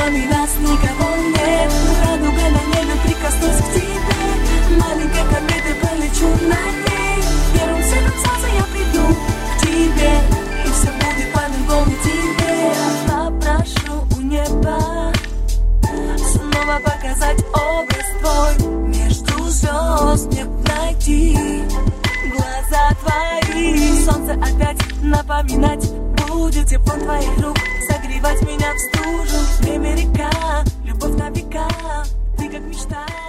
кроме нас никого нет. Радуга на небе, прикоснусь к тебе. Маленькой кометой пролечу над ней. Первым светом солнца я приду к тебе, и все будет по-другому тебе. Попрошу у неба снова показать образ твой. Между звезд мне найти глаза твои. Солнце опять напоминать будет тепло твоих рук, согревать меня в стужу. Время река, любовь на века, ты как мечта.